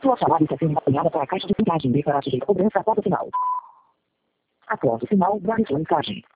Sua chamada está sendo encaminhada para a caixa de mensagem. Deverá sujeito a cobrança após o final. Após o final, guarde sua mensagem.